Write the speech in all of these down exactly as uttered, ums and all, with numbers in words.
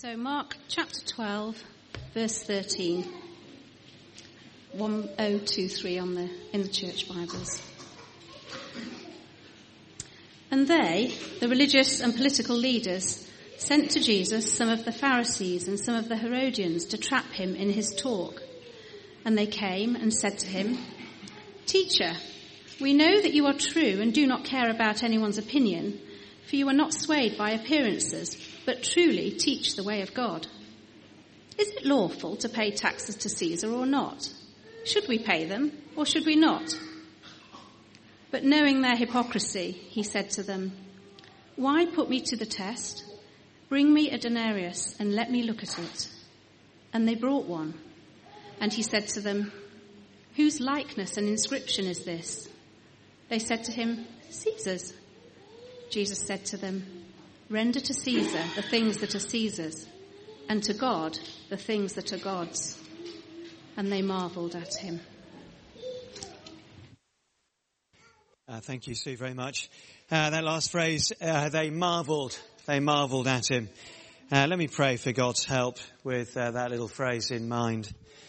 So Mark chapter twelve, verse thirteen. one oh two three on the in the church Bibles. And they, the religious and political leaders, sent to Jesus some of the Pharisees and some of the Herodians to trap him in his talk. And they came and said to him, "Teacher, we know that you are true and do not care about anyone's opinion, for you are not swayed by appearances, but truly teach the way of God. Is it lawful to pay taxes to Caesar or not? Should we pay them or should we not?" But knowing their hypocrisy, he said to them, "Why put me to the test? Bring me a denarius and let me look at it." And they brought one. And he said to them, "Whose likeness and inscription is this?" They said to him, "Caesar's." Jesus said to them, "Render to Caesar the things that are Caesar's, and to God the things that are God's." And they marvelled at him. Uh, thank you, Sue, very much. Uh, that last phrase, uh, they marvelled, they marvelled at him. Uh, let me pray for God's help with uh, that little phrase in mind.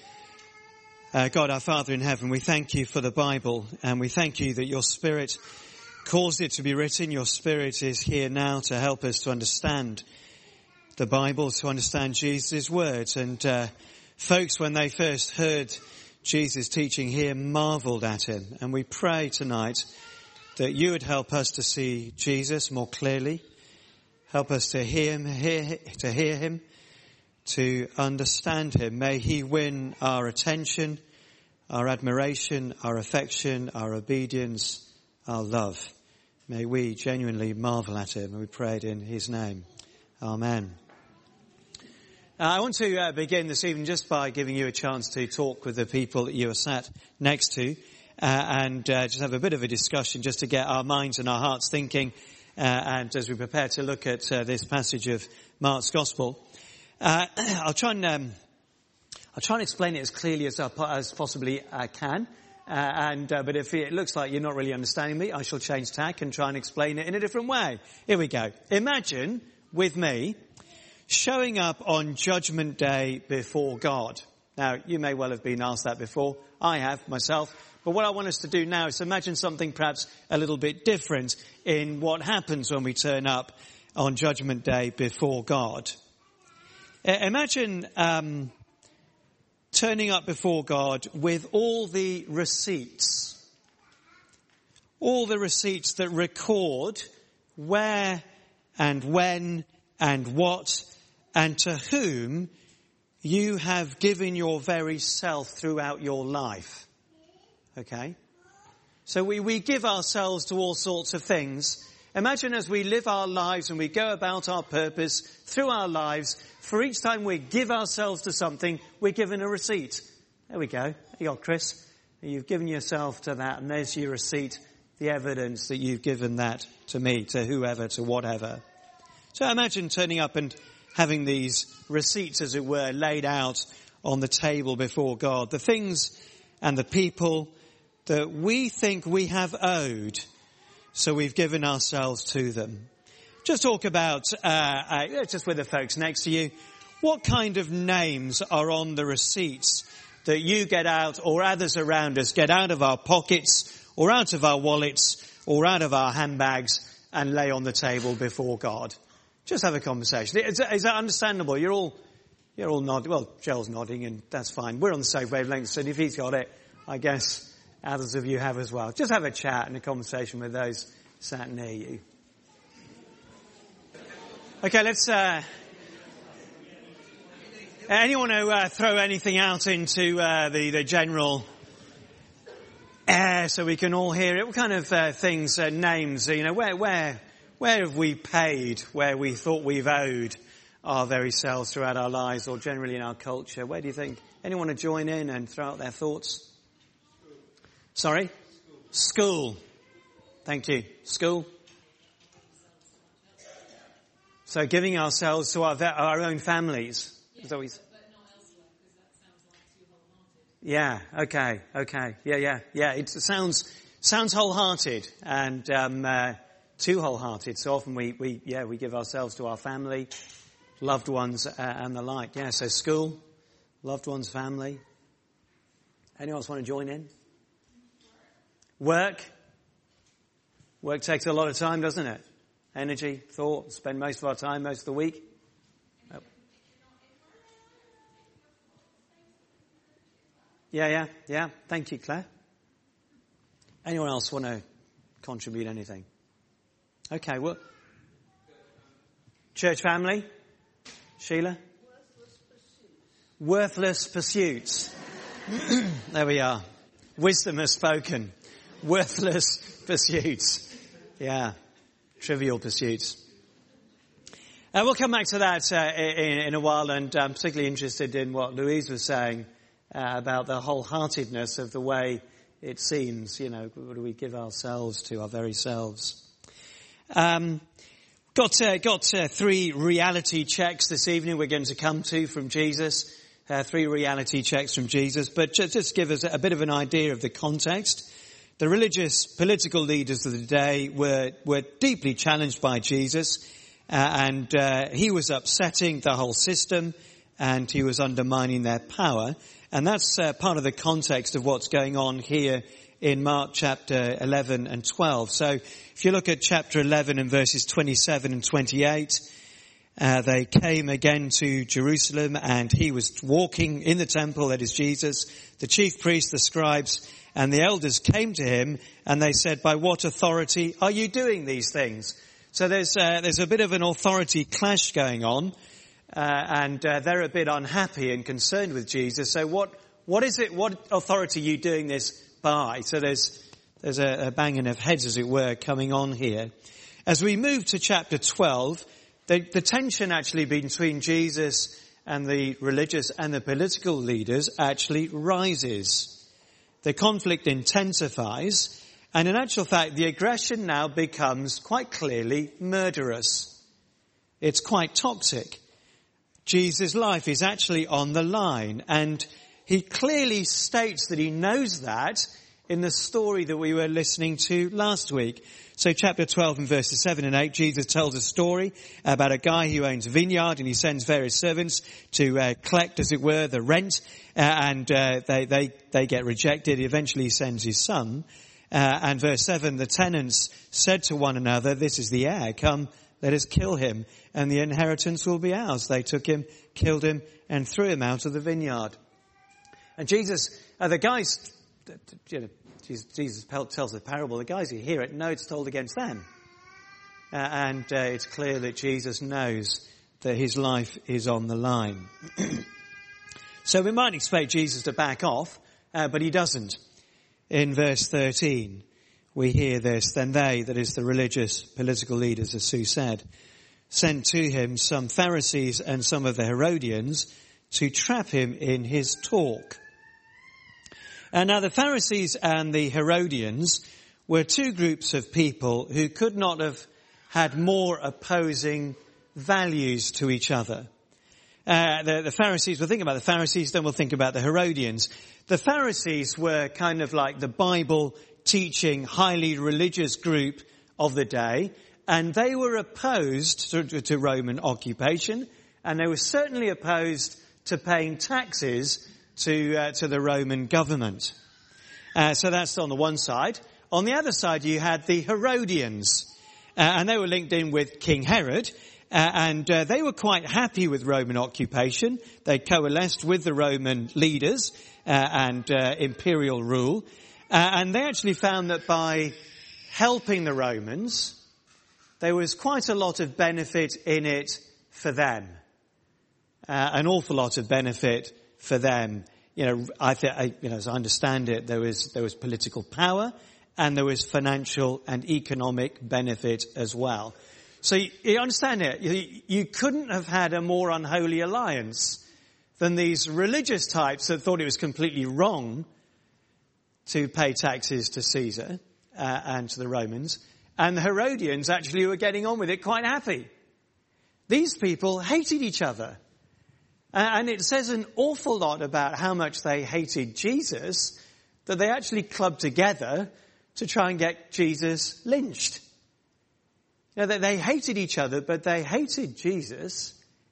Uh, God, our Father in heaven, we thank you for the Bible, and we thank you that your Spirit caused it to be written. Your Spirit is here now to help us to understand the Bible, to understand Jesus' words. And uh, folks, when they first heard Jesus' teaching here, marvelled at him. And we pray tonight that you would help us to see Jesus more clearly, help us to hear him, hear, to hear him, to understand him. May he win our attention, our admiration, our affection, our obedience, our love. May we genuinely marvel at him, and we pray it in his name. Amen. Uh, I want to uh, begin this evening just by giving you a chance to talk with the people that you are sat next to, uh, and uh, just have a bit of a discussion just to get our minds and our hearts thinking, uh, and as we prepare to look at uh, this passage of Mark's Gospel. Uh, I'll try and um, I'll try and explain it as clearly as I as possibly I can. Uh, and uh, but if it looks like you're not really understanding me, I shall change tack and try and explain it in a different way. Here we go. Imagine with me showing up on Judgment Day before God. Now, you may well have been asked that before. I have myself. But what I want us to do now is imagine something perhaps a little bit different in what happens when we turn up on Judgment Day before God. Uh, imagine um, turning up before God with all the receipts. All the receipts that record where and when and what and to whom you have given your very self throughout your life. Okay? So we, we give ourselves to all sorts of things. Imagine as we live our lives and we go about our purpose through our lives, for each time we give ourselves to something, we're given a receipt. There we go. There you go, Chris. You've given yourself to that, and there's your receipt, the evidence that you've given that to me, to whoever, to whatever. So imagine turning up and having these receipts, as it were, laid out on the table before God. The things and the people that we think we have owed, so we've given ourselves to them. Just talk about, uh, uh, just with the folks next to you, what kind of names are on the receipts that you get out or others around us get out of our pockets or out of our wallets or out of our handbags and lay on the table before God? Just have a conversation. Is, is that understandable? You're all, you're all nodding. Well, Joel's nodding, and that's fine. We're on the same wavelength, so if he's got it, I guess others of you have as well. Just have a chat and a conversation with those sat near you. Okay, let's, uh, anyone who uh, throw anything out into uh, the, the general air so we can all hear it? What kind of uh, things, uh, names, you know, where, where, where have we paid, where we thought we've owed our very selves throughout our lives or generally in our culture? Where do you think? Anyone want to join in and throw out their thoughts? Sorry? School. School. Thank you. School. So giving ourselves to our our own families. Yeah, but not elsewhere, because that sounds like too wholehearted. Yeah, okay, okay. Yeah, yeah, yeah. It sounds sounds wholehearted and um uh too wholehearted. So often we, we yeah, we give ourselves to our family, loved ones uh, and the like. Yeah, so school, loved ones, family. Anyone else want to join in? Work. Work takes a lot of time, doesn't it? Energy, thought, spend most of our time, most of the week. Oh. Yeah, yeah, yeah. Thank you, Claire. Anyone else want to contribute anything? Okay, well. Church family? Sheila? Worthless pursuits. Worthless pursuits. There we are. Wisdom has spoken. Worthless pursuits. Yeah. Trivial pursuits. Uh, we'll come back to that uh, in, in a while, and I'm particularly interested in what Louise was saying uh, about the wholeheartedness of the way it seems, you know, what do we give ourselves to, our very selves. Um, got uh, got uh, three reality checks this evening we're going to come to from Jesus. Uh, three reality checks from Jesus, but just, just give us a bit of an idea of the context. The religious political leaders of the day were, were deeply challenged by Jesus, uh, and uh, he was upsetting the whole system, and he was undermining their power. And that's uh, part of the context of what's going on here in Mark chapter eleven and twelve. So if you look at chapter eleven and verses twenty-seven and twenty-eight, uh, they came again to Jerusalem, and he was walking in the temple, that is Jesus. The chief priests, the scribes, and the elders came to him, and they said, by what authority are you doing these things? So there's uh, there's a bit of an authority clash going on, uh, and uh, they're a bit unhappy and concerned with Jesus. So what what is it? What authority are you doing this by? So there's there's a, a banging of heads, as it were, coming on here. As we move to chapter twelve, the, the tension actually between Jesus and the religious and the political leaders actually rises. The conflict intensifies, and in actual fact, the aggression now becomes quite clearly murderous. It's quite toxic. Jesus' life is actually on the line, and he clearly states that he knows that in the story that we were listening to last week. So chapter twelve and verses seven and eight, Jesus tells a story about a guy who owns a vineyard, and he sends various servants to uh, collect, as it were, the rent, uh, and uh, they, they, they get rejected. Eventually he sends his son. Uh, and verse seven, the tenants said to one another, this is the heir, come, let us kill him, and the inheritance will be ours. They took him, killed him, and threw him out of the vineyard. And Jesus, uh, the guys, you know, Jesus tells the parable. The guys who hear it know it's told against them. Uh, and uh, it's clear that Jesus knows that his life is on the line. So we might expect Jesus to back off, uh, but he doesn't. In verse thirteen, we hear this. Then they, that is the religious political leaders, as Sue said, sent to him some Pharisees and some of the Herodians to trap him in his talk. And now the Pharisees and the Herodians were two groups of people who could not have had more opposing values to each other. Uh, the, the Pharisees, we'll think about the Pharisees, then we'll think about the Herodians. The Pharisees were kind of like the Bible teaching, highly religious group of the day, and they were opposed to, to Roman occupation, and they were certainly opposed to paying taxes to uh, to the Roman government. Uh, so that's on the one side. On the other side, you had the Herodians, uh, and they were linked in with King Herod, uh, and uh, they were quite happy with Roman occupation. They coalesced with the Roman leaders uh, and uh, imperial rule, uh, and they actually found that by helping the Romans, there was quite a lot of benefit in it for them, uh, an awful lot of benefit for them. You know, I think, you know, as I understand it, there was, there was political power and there was financial and economic benefit as well. So you, you understand it. You, you couldn't have had a more unholy alliance than these religious types that thought it was completely wrong to pay taxes to Caesar, uh, and to the Romans. And the Herodians actually were getting on with it quite happy. These people hated each other. And it says an awful lot about how much they hated Jesus, that they actually clubbed together to try and get Jesus lynched. You know, they hated each other, but they hated Jesus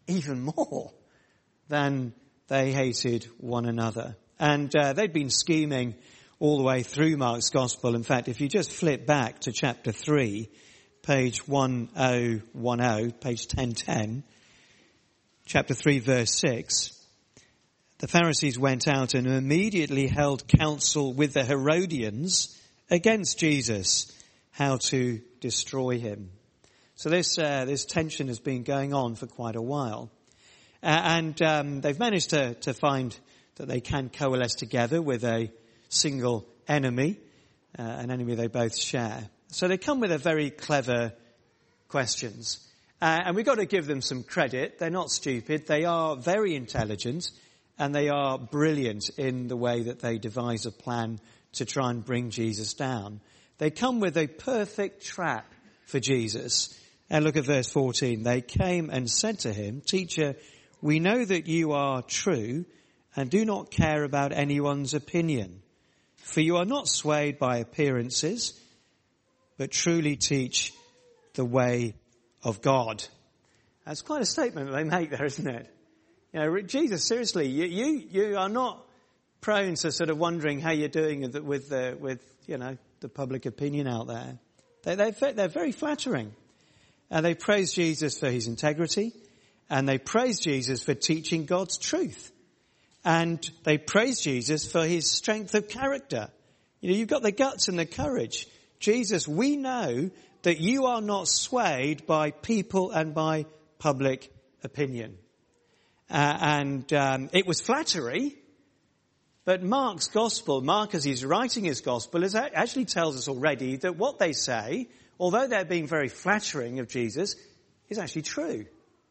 even more than they hated one another. And uh, they'd been scheming all the way through Mark's Gospel. In fact, if you just flip back to chapter three, page ten ten, page ten ten, chapter three, verse six, the Pharisees went out and immediately held counsel with the Herodians against Jesus, how to destroy him. So this uh, this tension has been going on for quite a while. Uh, and um, they've managed to, to find that they can coalesce together with a single enemy, uh, an enemy they both share. So they come with a very clever questions. Uh, and we've got to give them some credit. They're not stupid. They are very intelligent, and they are brilliant in the way that they devise a plan to try and bring Jesus down. They come with a perfect trap for Jesus. And look at verse fourteen. They came and said to him, "Teacher, we know that you are true and do not care about anyone's opinion. For you are not swayed by appearances, but truly teach the way of God." That's quite a statement that they make there, isn't it? You know, Jesus, seriously, you you, you are not prone to sort of wondering how you're doing with, with, the, with you know, the public opinion out there. They, they're, they're very flattering. And they praise Jesus for his integrity, and they praise Jesus for teaching God's truth. And they praise Jesus for his strength of character. You know, you've got the guts and the courage. Jesus, we know that you are not swayed by people and by public opinion. Uh, and um, it was flattery, but Mark's gospel, Mark as he's writing his gospel, is, actually tells us already that what they say, although they're being very flattering of Jesus, is actually true.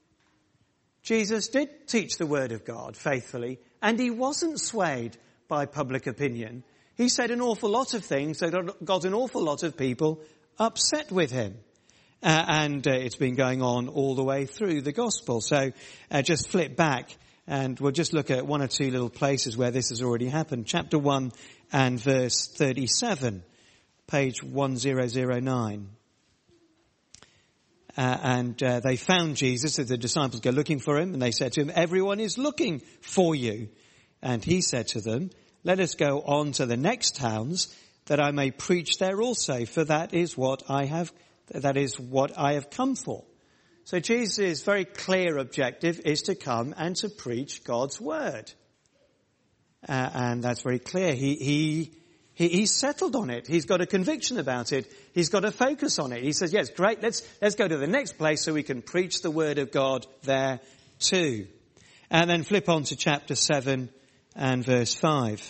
Jesus did teach the word of God faithfully, and he wasn't swayed by public opinion. He said an awful lot of things that got an awful lot of people upset with him. Uh, and uh, it's been going on all the way through the gospel. So uh, just flip back and we'll just look at one or two little places where this has already happened. Chapter one and verse thirty-seven, page ten oh nine. Uh, and uh, they found Jesus, as the disciples go looking for him, and they said to him, "Everyone is looking for you." And he said to them, "Let us go on to the next towns, that I may preach there also, for that is what I have, that is what I have come for." So Jesus' very clear objective is to come and to preach God's word. Uh, and that's very clear. He, he, he, he's settled on it. He's got a conviction about it. He's got a focus on it. He says, yes, great, let's, let's go to the next place so we can preach the word of God there too. And then flip on to chapter seven and verse five.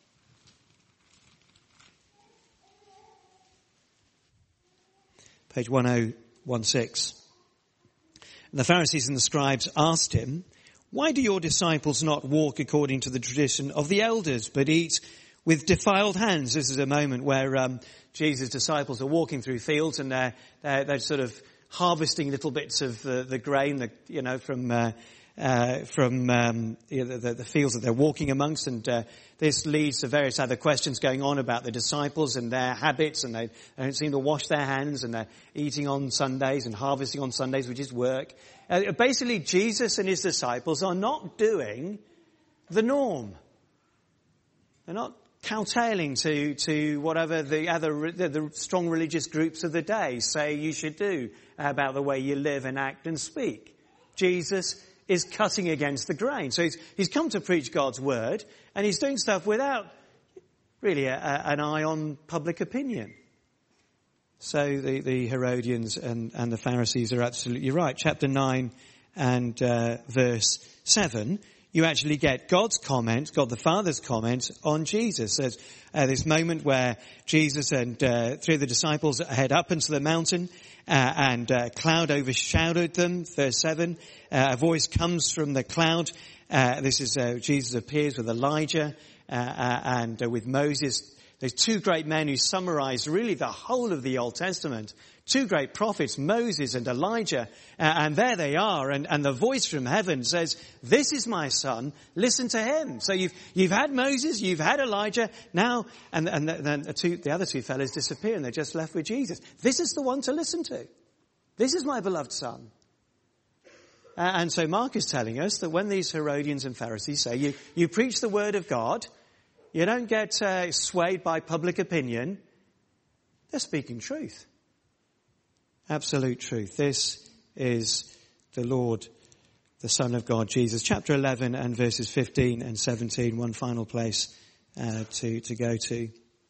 Page ten sixteen. And the Pharisees and the scribes asked him, "Why do your disciples not walk according to the tradition of the elders, but eat with defiled hands?" This is a moment where um, Jesus' disciples are walking through fields, and they're, they're, they're sort of harvesting little bits of the, the grain, the, you know, from uh, uh, from um, you know, the, the fields that they're walking amongst. And uh, this leads to various other questions going on about the disciples and their habits, and they, they don't seem to wash their hands, and they're eating on Sundays and harvesting on Sundays, which is work. Uh, basically, Jesus and his disciples are not doing the norm. They're not cowattailing to, to whatever the other, the, the strong religious groups of the day say you should do about the way you live and act and speak. Jesus is cutting against the grain. So he's, he's come to preach God's word, and he's doing stuff without really a, a, an eye on public opinion. So the, the Herodians and, and the Pharisees are absolutely right. Chapter nine and uh, verse seven, you actually get God's comment, God the Father's comment on Jesus. There's uh, this moment where Jesus and uh, three of the disciples head up into the mountain, uh, and a cloud overshadowed them. Verse seven, uh, a voice comes from the cloud. Uh, this is uh, Jesus appears with Elijah uh, uh, and uh, with Moses. There's two great men who summarize really the whole of the Old Testament. Two great prophets, Moses and Elijah. Uh, and there they are. And, and the voice from heaven says, "This is my son. Listen to him." So you've, you've had Moses, you've had Elijah. Now, and, and then the, two, the other two fellows disappear and they're just left with Jesus. This is the one to listen to. This is my beloved son. Uh, and so Mark is telling us that when these Herodians and Pharisees say, you, you preach the word of God, you don't get uh, swayed by public opinion, they're speaking truth. Absolute truth. This is the Lord, the Son of God, Jesus. Chapter eleven and verses fifteen and seventeen, one final place uh, to, to go to.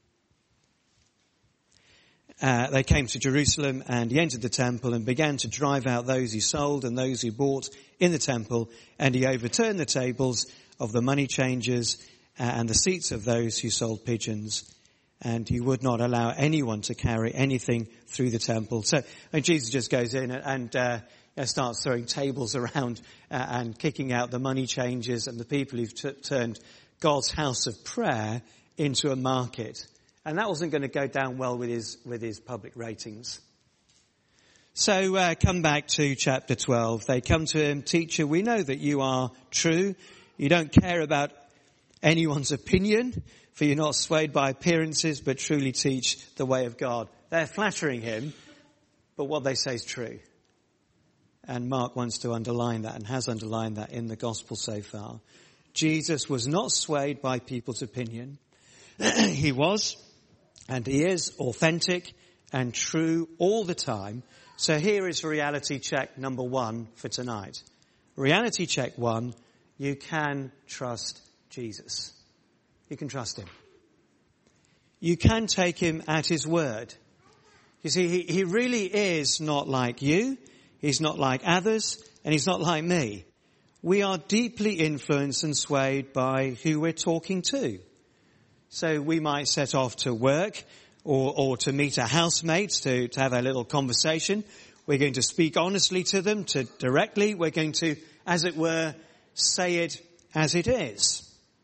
Uh, they came to Jerusalem, and he entered the temple and began to drive out those who sold and those who bought in the temple, and he overturned the tables of the money changers uh, and the seats of those who sold pigeons, and he would not allow anyone to carry anything through the temple. So and Jesus just goes in and uh, starts throwing tables around uh, and kicking out the money changers and the people who've t- turned God's house of prayer into a market. And that wasn't going to go down well with his with his public ratings. So uh, come back to chapter twelve. They come to him, "Teacher, we know that you are true. You don't care about anyone's opinion, for you're not swayed by appearances, but truly teach the way of God." They're flattering him, but what they say is true. And Mark wants to underline that and has underlined that in the gospel so far. Jesus was not swayed by people's opinion. He was, and he is, authentic and true all the time. So here is reality check number one for tonight. Reality check one, you can trust Jesus. You can trust him. You can take him at his word. You see, he, he really is not like you. He's not like others, and he's not like me. We are deeply influenced and swayed by who we're talking to. So we might set off to work or, or to meet our housemates to, to have a little conversation. We're going to speak honestly to them, to directly. We're going to, as it were, say it as it is.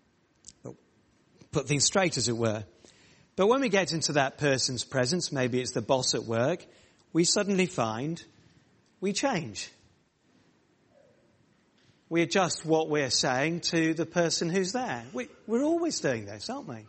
Put things straight, as it were. But when we get into that person's presence, maybe it's the boss at work, we suddenly find we change. We adjust what we're saying to the person who's there. We, we're always doing this, aren't we?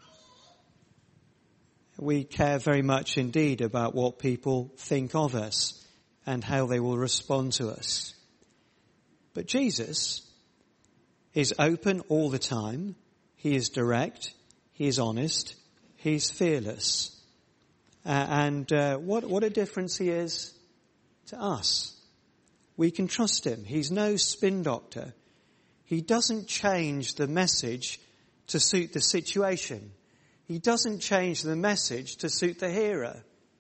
We care very much indeed about what people think of us and how they will respond to us. But Jesus is open all the time. He is direct. He is honest. He's fearless. Uh, and uh, what, what a difference he is to us. We can trust him. He's no spin doctor. He doesn't change the message to suit the situation. He doesn't change the message to suit the hearer.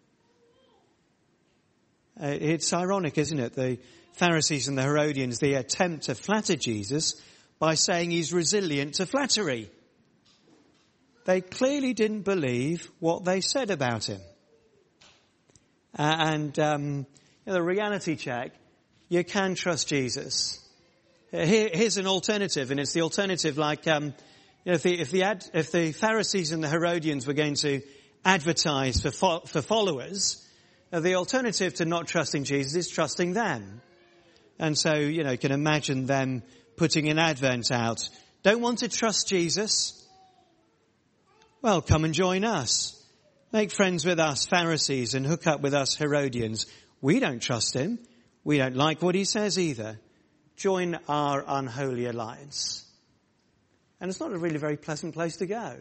Uh, it's ironic, isn't it? The Pharisees and the Herodians, they attempt to flatter Jesus by saying he's resilient to flattery. They clearly didn't believe what they said about him. Uh, and um, you know, the reality check, you can trust Jesus. Here, here's an alternative, and it's the alternative like, um, you know, if the, if the, ad, if the Pharisees and the Herodians were going to advertise for, fo- for followers, uh, the alternative to not trusting Jesus is trusting them. And so, you know, you can imagine them putting an advert out. Don't want to trust Jesus? Well, come and join us. Make friends with us, Pharisees, and hook up with us, Herodians. We don't trust him. We don't like what he says either. Join our unholy alliance. And it's not a really very pleasant place to go.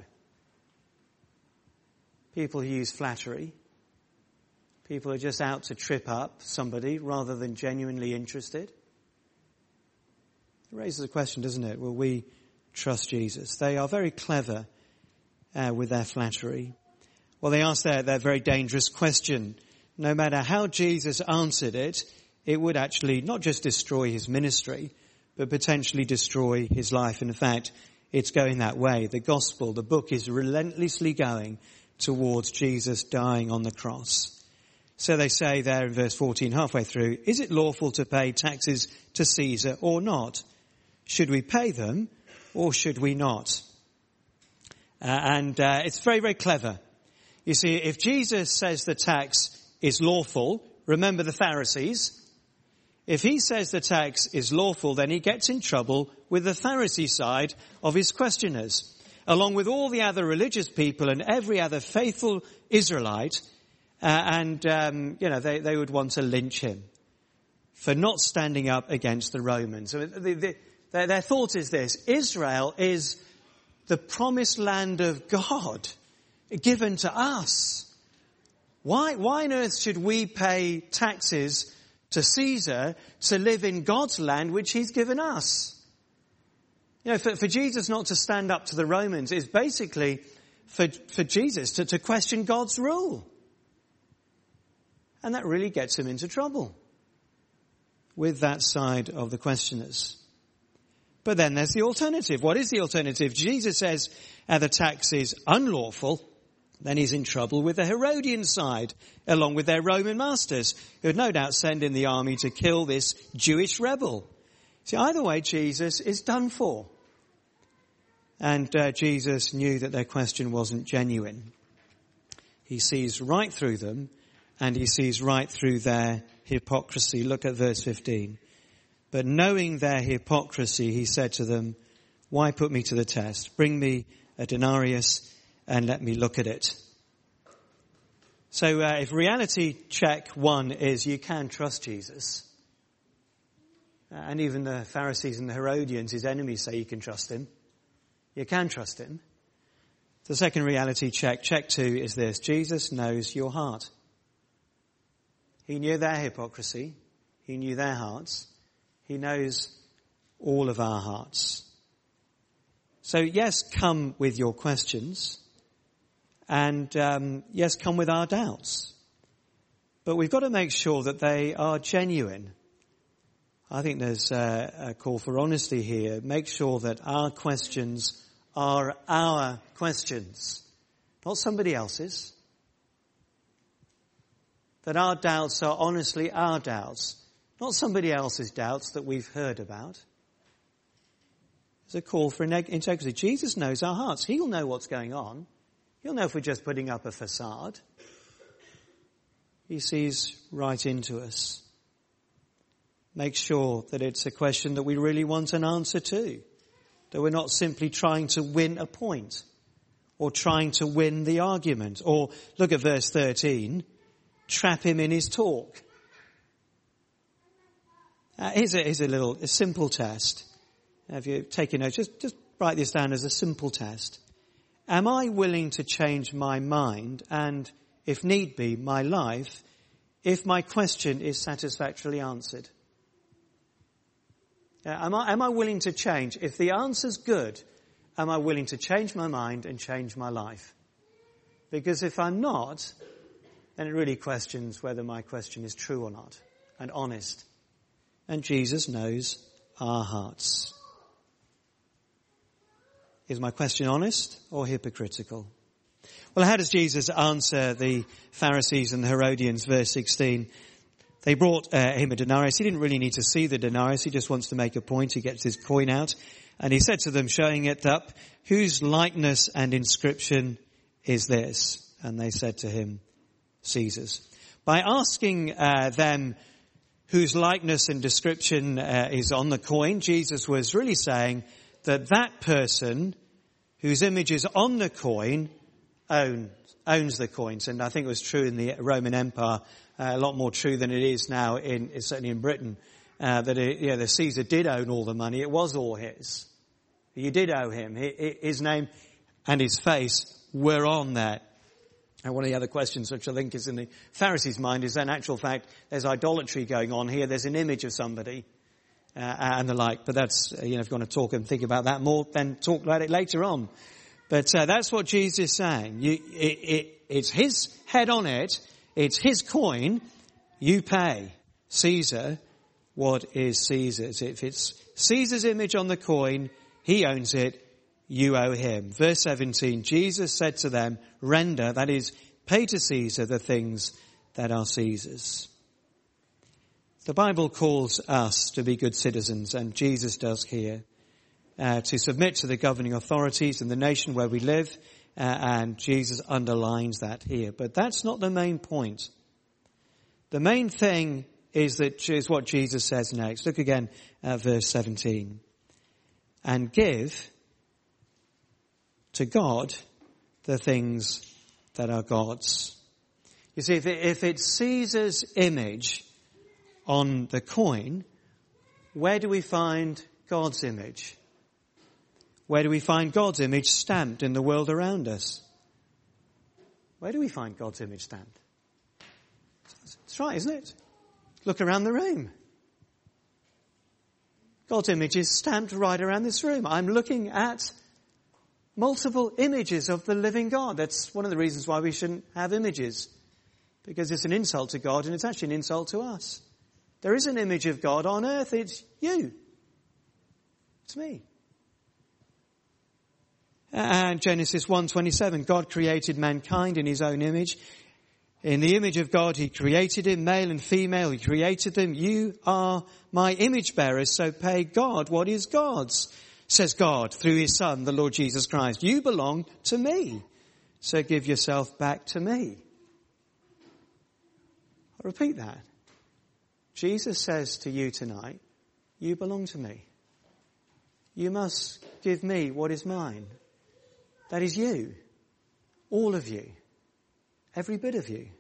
People who use flattery. People are just out to trip up somebody rather than genuinely interested. It raises a question, doesn't it? Will we trust Jesus? They are very clever uh, with their flattery. Well, they asked their, their very dangerous question. No matter how Jesus answered it, it would actually not just destroy his ministry, but potentially destroy his life. And in fact, it's going that way. The gospel, the book is relentlessly going towards Jesus dying on the cross. So they say there in verse fourteen, halfway through, is it lawful to pay taxes to Caesar or not? Should we pay them or should we not? Uh, and uh, it's very, very clever. You see, if Jesus says the tax is lawful, remember the Pharisees. If he says the tax is lawful, then he gets in trouble with the Pharisee side of his questioners, along with all the other religious people and every other faithful Israelite. Uh, and, um, you know, they, they would want to lynch him. for not standing up against the Romans. So the, the, their, their thought is this: Israel is the promised land of God given to us. Why, why on earth should we pay taxes to Caesar to live in God's land which he's given us? You know, for, for Jesus not to stand up to the Romans is basically for, for Jesus to, to question God's rule. And that really gets him into trouble with that side of the questioners. But then there's the alternative. What is the alternative? Jesus says uh, the tax is unlawful. Then he's in trouble with the Herodian side, along with their Roman masters, who would no doubt send in the army to kill this Jewish rebel. See, either way, Jesus is done for. And uh, Jesus knew that their question wasn't genuine. He sees right through them, and he sees right through their hypocrisy. Look at verse fifteen. But knowing their hypocrisy, he said to them, "Why put me to the test? Bring me a denarius and let me look at it." So uh, if reality check one is you can trust Jesus, uh, and even the Pharisees and the Herodians, his enemies, say you can trust him. You can trust him. The second reality check, check two, is this: Jesus knows your heart. He knew their hypocrisy. He knew their hearts. He knows all of our hearts. So yes, come with your questions. And um, yes, come with our doubts. But we've got to make sure that they are genuine. I think there's a, a call for honesty here. Make sure that our questions are our questions, not somebody else's. That our doubts are honestly our doubts, not somebody else's doubts that we've heard about. There's a call for integrity. Jesus knows our hearts. He'll know what's going on. He'll know if we're just putting up a facade. He sees right into us. Make sure that it's a question that we really want an answer to. That we're not simply trying to win a point or trying to win the argument. Or look at verse thirteen. Trap him in his talk. Uh, here's, a, here's a little a simple test. If you're taking notes, just, just write this down as a simple test. Am I willing to change my mind and, if need be, my life, if my question is satisfactorily answered? Uh, am I, am I willing to change? If the answer's good, am I willing to change my mind and change my life? Because if I'm not, then it really questions whether my question is true or not, and honest. And Jesus knows our hearts. Is my question honest or hypocritical? Well, how does Jesus answer the Pharisees and the Herodians? Verse sixteen. They brought uh, him a denarius. He didn't really need to see the denarius. He just wants to make a point. He gets his coin out. And he said to them, showing it up, "Whose likeness and inscription is this?" And they said to him, "Caesar's." By asking uh, them whose likeness and description uh, is on the coin, Jesus was really saying that that person whose image is on the coin owns, owns the coins. And I think it was true in the Roman Empire, uh, a lot more true than it is now, in certainly in Britain, uh, that it, yeah, the Caesar did own all the money. It was all his. You did owe him. His name and his face were on there. And one of the other questions which I think is in the Pharisees' mind is that in actual fact there's idolatry going on here. There's an image of somebody uh, and the like. But that's, uh, you know, if you want to talk and think about that more, then talk about it later on. But uh, that's what Jesus is saying. You, it, it, it's his head on it. It's his coin. You pay Caesar what is Caesar's. If it's Caesar's image on the coin, he owns it. You owe him. Verse seventeen, Jesus said to them, "Render," that is, pay to Caesar the things that are Caesar's. The Bible calls us to be good citizens, and Jesus does here, uh, to submit to the governing authorities in the nation where we live, uh, and Jesus underlines that here. But that's not the main point. The main thing is that is what Jesus says next. Look again at verse seventeen. "And give to God the things that are God's." You see, if, it, if it's Caesar's image on the coin, where do we find God's image? Where do we find God's image stamped in the world around us? Where do we find God's image stamped? That's right, isn't it? Look around the room. God's image is stamped right around this room. I'm looking at multiple images of the living God. That's one of the reasons why we shouldn't have images. Because it's an insult to God and it's actually an insult to us. There is an image of God on earth. It's you. It's me. And Genesis one twenty-seven, God created mankind in his own image. In the image of God, he created him, male and female. He created them. You are my image bearers, so pay God what is God's, says God through his Son, the Lord Jesus Christ. You belong to me, so give yourself back to me. I'll repeat that. Jesus says to you tonight, you belong to me. You must give me what is mine. That is you. All of you. Every bit of you.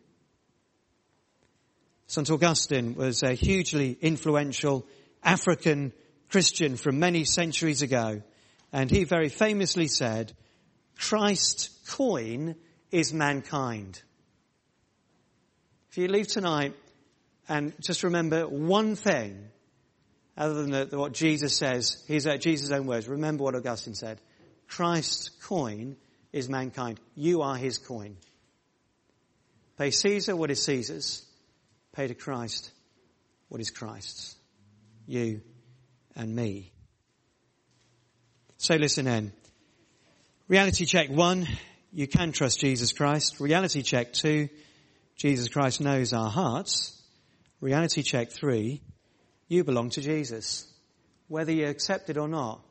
Saint Augustine was a hugely influential African Christian from many centuries ago. And he very famously said, Christ's coin is mankind. If you leave tonight and just remember one thing, other than the, what Jesus says, he's uh, Jesus' own words. Remember what Augustine said. Christ's coin is mankind. You are his coin. Pay Caesar what is Caesar's. Pay to Christ what is Christ's. You and me. So listen in. Reality check one, you can trust Jesus Christ. Reality check two, Jesus Christ knows our hearts. Reality check three, you belong to Jesus, whether you accept it or not.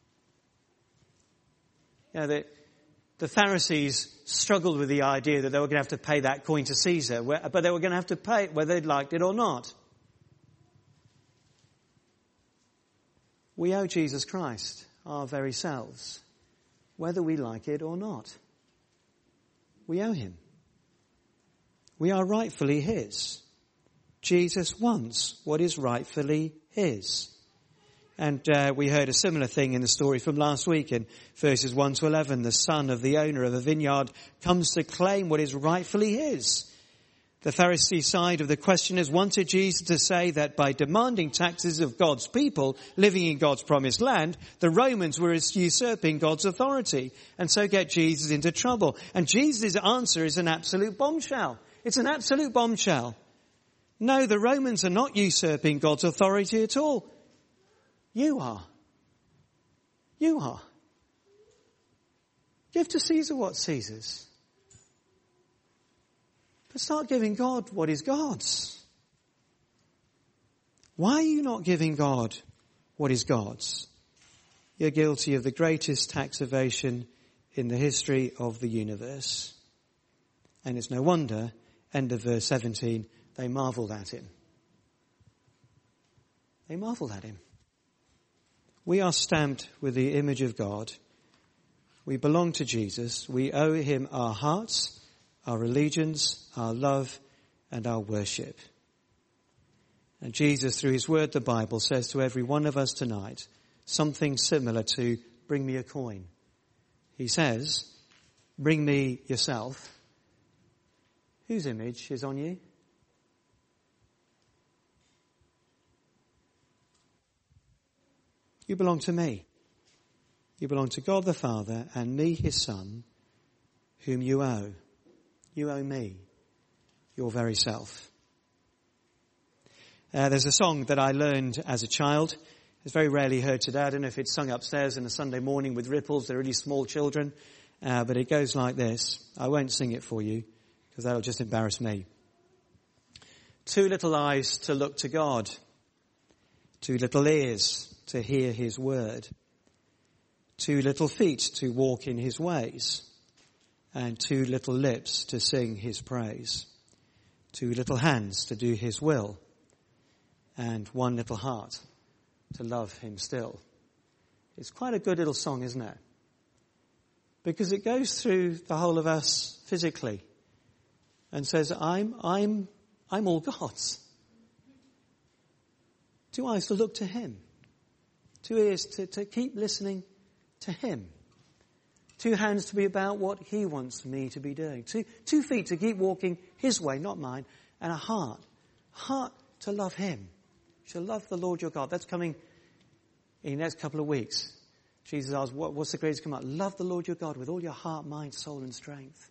You know, the, the Pharisees struggled with the idea that they were going to have to pay that coin to Caesar, but they were going to have to pay it whether they liked it or not. We owe Jesus Christ our very selves, whether we like it or not. We owe him. We are rightfully his. Jesus wants what is rightfully his. And uh, we heard a similar thing in the story from last week in verses one to eleven. The son of the owner of a vineyard comes to claim what is rightfully his. The Pharisee side of the questioners wanted Jesus to say that by demanding taxes of God's people living in God's promised land, the Romans were usurping God's authority and so get Jesus into trouble. And Jesus' answer is an absolute bombshell. It's an absolute bombshell. No, the Romans are not usurping God's authority at all. You are. You are. Give to Caesar what's Caesar's. But start giving God what is God's. Why are you not giving God what is God's? You're guilty of the greatest tax evasion in the history of the universe. And it's no wonder, end of verse seventeen, they marveled at him. They marveled at him. We are stamped with the image of God. We belong to Jesus. We owe him our hearts, our allegiance, our love, and our worship. And Jesus, through his word, the Bible, says to every one of us tonight something similar to, bring me a coin. He says, bring me yourself. Whose image is on you? You belong to me. You belong to God the Father and me, his Son, whom you owe. You owe me, your very self. Uh, there's a song that I learned as a child. It's very rarely heard today. I don't know if it's sung upstairs on a Sunday morning with ripples. They're really small children. Uh, but it goes like this. I won't sing it for you because that'll just embarrass me. Two little eyes to look to God. Two little ears to hear his word. Two little feet to walk in his ways. And two little lips to sing his praise. Two little hands to do his will. And one little heart to love him still. It's quite a good little song, isn't it? Because it goes through the whole of us physically and says, I'm, I'm, I'm all God's. Two eyes to look to him. Two ears to, to keep listening to him. Two hands to be about what he wants me to be doing. Two, two feet to keep walking his way, not mine. And a heart. A heart to love him. You shall love the Lord your God. That's coming in the next couple of weeks. Jesus asks, what, what's the greatest command? Love the Lord your God with all your heart, mind, soul and strength.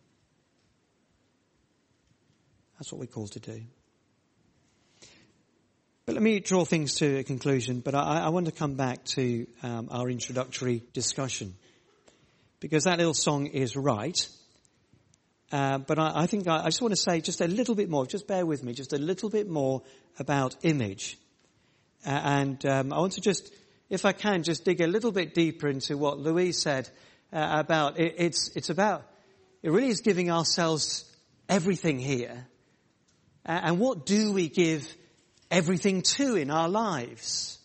That's what we're called to do. But let me draw things to a conclusion. But I, I want to come back to um, our introductory discussion. Because that little song is right. Uh, but I, I think I, I just want to say just a little bit more. Just bear with me. Just a little bit more about image. Uh, and um, I want to just, if I can, just dig a little bit deeper into what Louise said uh, about it, it's it's about, it really is giving ourselves everything here. Uh, and what do we give everything to in our lives?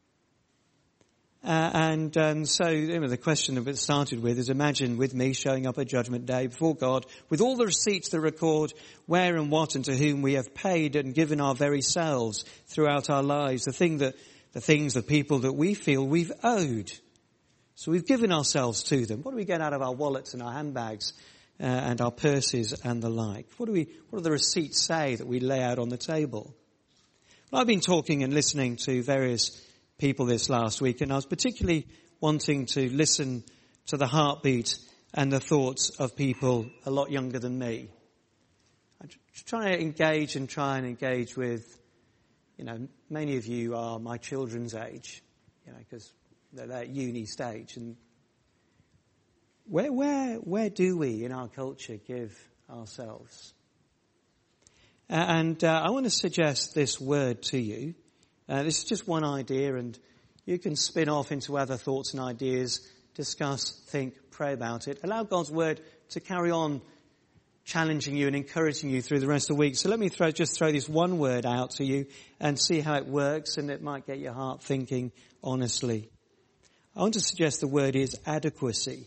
Uh, and um, so you know, the question that it started with is, imagine with me showing up at Judgment Day before God with all the receipts that record where and what and to whom we have paid and given our very selves throughout our lives, the thing that, the things, the people that we feel we've owed. So we've given ourselves to them. What do we get out of our wallets and our handbags uh, and our purses and the like? What do we, what do the receipts say that we lay out on the table? Well, I've been talking and listening to various people this last week, and I was particularly wanting to listen to the heartbeat and the thoughts of people a lot younger than me. I'm trying to engage and try and engage with, you know, many of you are my children's age, you know, because they're at uni stage. And where, where, where do we in our culture give ourselves? Uh, and uh, I want to suggest this word to you. Uh, this is just one idea, and you can spin off into other thoughts and ideas, discuss, think, pray about it. Allow God's word to carry on challenging you and encouraging you through the rest of the week. So let me throw, just throw this one word out to you and see how it works, and it might get your heart thinking honestly. I want to suggest the word is adequacy.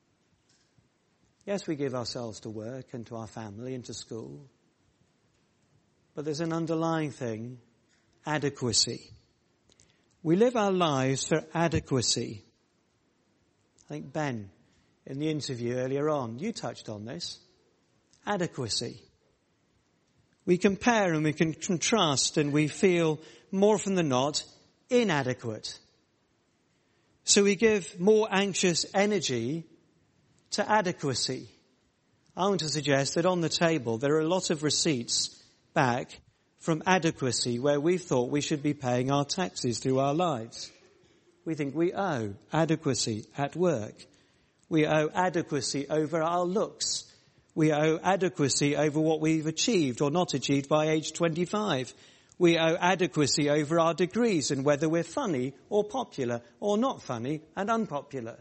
Yes, we give ourselves to work and to our family and to school. But there's an underlying thing. Adequacy. We live our lives for adequacy. I think Ben, in the interview earlier on, you touched on this. Adequacy. We compare and we can contrast, and we feel more often than not inadequate. So we give more anxious energy to adequacy. I want to suggest that on the table there are a lot of receipts back from adequacy, where we thought we should be paying our taxes through our lives. We think we owe adequacy at work. We owe adequacy over our looks. We owe adequacy over what we've achieved or not achieved by age twenty-five. We owe adequacy over our degrees and whether we're funny or popular or not funny and unpopular.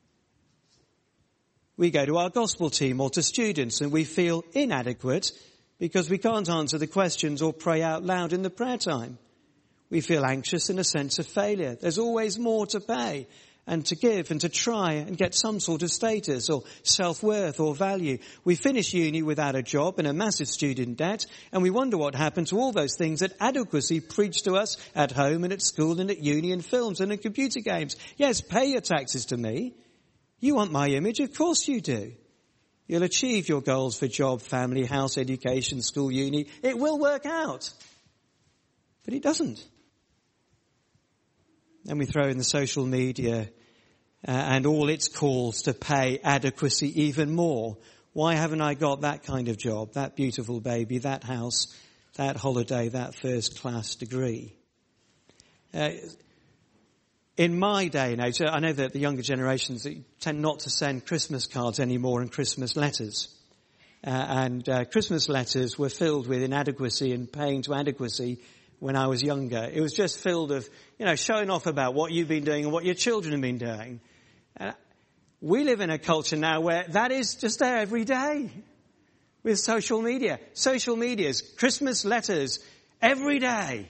We go to our gospel team or to students and we feel inadequate because we can't answer the questions or pray out loud in the prayer time. We feel anxious and a sense of failure. There's always more to pay and to give and to try and get some sort of status or self-worth or value. We finish uni without a job and a massive student debt, and we wonder what happened to all those things that adequacy preached to us at home and at school and at uni and films and in computer games. Yes, pay your taxes to me. You want my image? Of course you do. You'll achieve your goals for job, family, house, education, school, uni. It will work out. But it doesn't. Then we throw in the social media uh, and all its calls to pay adequacy even more. Why haven't I got that kind of job, that beautiful baby, that house, that holiday, that first class degree? Uh, In my day and age, I know that the younger generations tend not to send Christmas cards anymore and Christmas letters. Uh, and uh, Christmas letters were filled with inadequacy and paying to adequacy when I was younger. It was just filled of, you know, showing off about what you've been doing and what your children have been doing. Uh, we live in a culture now where that is just there every day with social media. Social media's Christmas letters every day.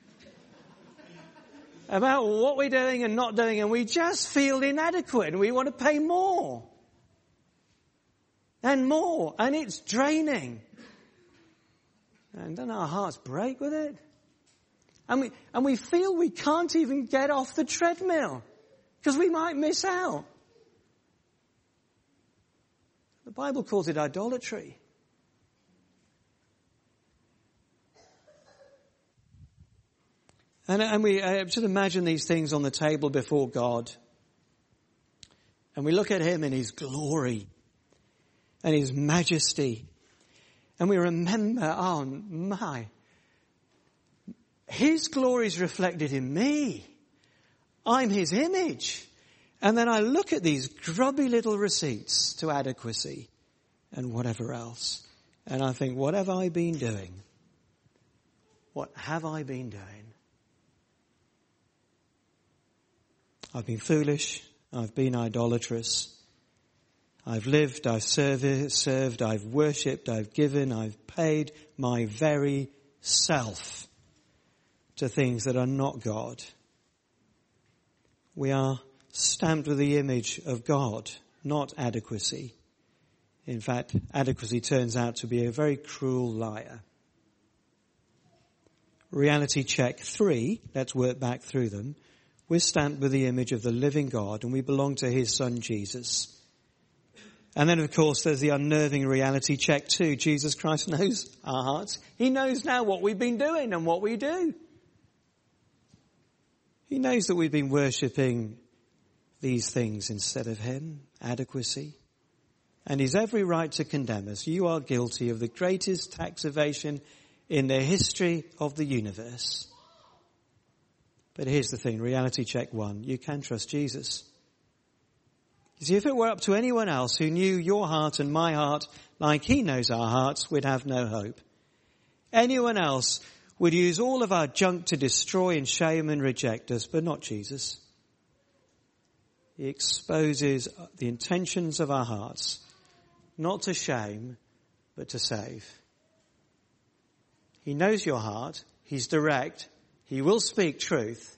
About what we're doing and not doing, and we just feel inadequate and we want to pay more and more, and it's draining. And don't our hearts break with it? And we, and we feel we can't even get off the treadmill because we might miss out. The Bible calls it idolatry. And, and we uh, just imagine these things on the table before God. And we look at him in his glory and his majesty. And we remember, oh my, his glory is reflected in me. I'm his image. And then I look at these grubby little receipts to adequacy and whatever else. And I think, what have I been doing? What have I been doing? I've been foolish. I've been idolatrous. I've lived, I've served, served, I've worshipped, I've given, I've paid my very self to things that are not God. We are stamped with the image of God, not adequacy. In fact, adequacy turns out to be a very cruel liar. Reality check three, let's work back through them. We're stamped with the image of the living God and we belong to his son Jesus. And then of course there's the unnerving reality check two. Jesus Christ knows our hearts. He knows now what we've been doing and what we do. He knows that we've been worshipping these things instead of him, adequacy. And he's every right to condemn us. You are guilty of the greatest tax evasion in the history of the universe. But here's the thing, reality check one, you can trust Jesus. You see, if it were up to anyone else who knew your heart and my heart like he knows our hearts, we'd have no hope. Anyone else would use all of our junk to destroy and shame and reject us, but not Jesus. He exposes the intentions of our hearts, not to shame, but to save. He knows your heart. He's direct. He will speak truth.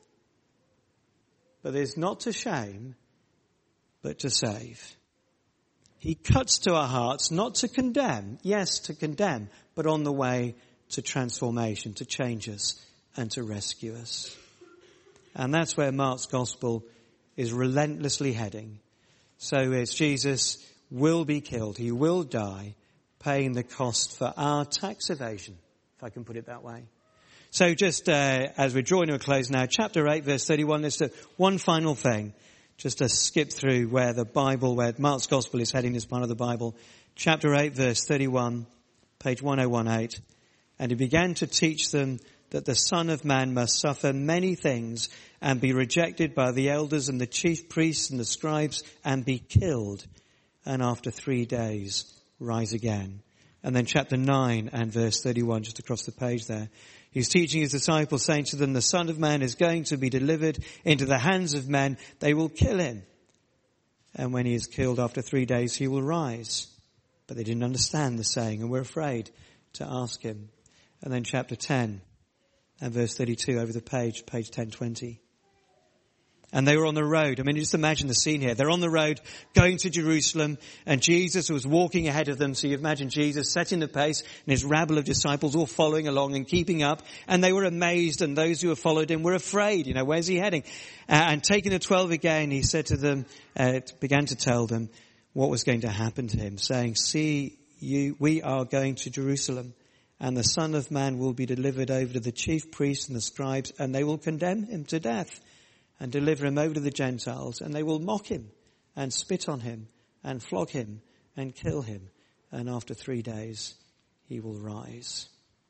But it's not to shame, but to save. He cuts to our hearts, not to condemn. Yes, to condemn, but on the way to transformation, to change us and to rescue us. And that's where Mark's gospel is relentlessly heading. So it's Jesus will be killed. He will die, paying the cost for our tax evasion, if I can put it that way. So just uh, as we're drawing to a close now, chapter eight, verse thirty-one, let's do one final thing. Just to skip through where the Bible, where Mark's gospel is heading as part of the Bible. Chapter eight, verse thirty-one, page one oh one eight. And he began to teach them that the Son of Man must suffer many things and be rejected by the elders and the chief priests and the scribes and be killed. And after three days, rise again. And then chapter nine and verse thirty-one, just across the page there. He's teaching his disciples, saying to them, the Son of Man is going to be delivered into the hands of men. They will kill him. And when he is killed after three days, he will rise. But they didn't understand the saying and were afraid to ask him. And then chapter ten and verse thirty-two over the page, page ten twenty. And they were on the road. I mean, just imagine the scene here. They're on the road going to Jerusalem and Jesus was walking ahead of them. So you imagine Jesus setting the pace and his rabble of disciples all following along and keeping up. And they were amazed and those who had followed him were afraid. You know, where's he heading? Uh, and taking the twelve again, he said to them, uh, began to tell them what was going to happen to him, saying, see, you, we are going to Jerusalem and the Son of Man will be delivered over to the chief priests and the scribes and they will condemn him to death. And deliver him over to the Gentiles, and they will mock him, and spit on him, and flog him, and kill him. And after three days, he will rise.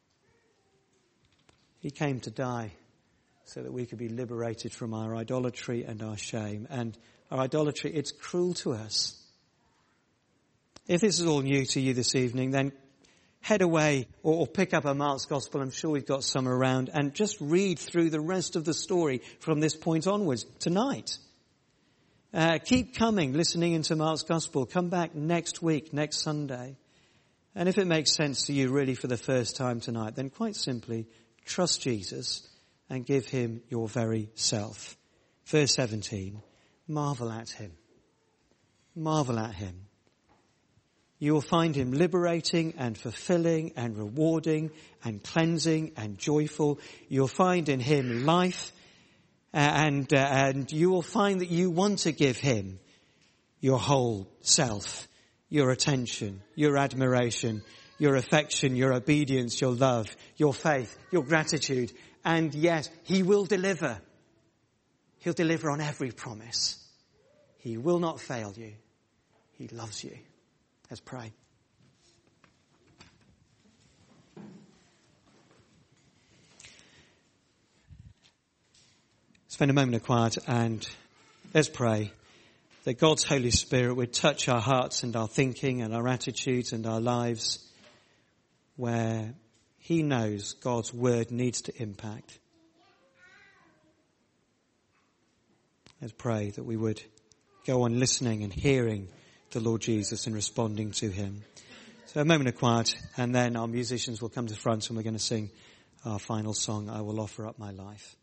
He came to die so that we could be liberated from our idolatry and our shame. And our idolatry, it's cruel to us. If this is all new to you this evening, then head away or, or pick up a Mark's Gospel. I'm sure we've got some around and just read through the rest of the story from this point onwards tonight. Uh, keep coming, listening into Mark's Gospel. Come back next week, next Sunday. And if it makes sense to you really for the first time tonight, then quite simply trust Jesus and give him your very self. Verse seventeen, marvel at him. Marvel at him. You will find him liberating and fulfilling and rewarding and cleansing and joyful. You'll find in him life, and, uh, and you will find that you want to give him your whole self, your attention, your admiration, your affection, your obedience, your love, your faith, your gratitude. And yet he will deliver. He'll deliver on every promise. He will not fail you. He loves you. Let's pray. Spend a moment of quiet and let's pray that God's Holy Spirit would touch our hearts and our thinking and our attitudes and our lives where he knows God's word needs to impact. Let's pray that we would go on listening and hearing the Lord Jesus and responding to him. So a moment of quiet, and then our musicians will come to the front and we're going to sing our final song, I Will Offer Up My Life.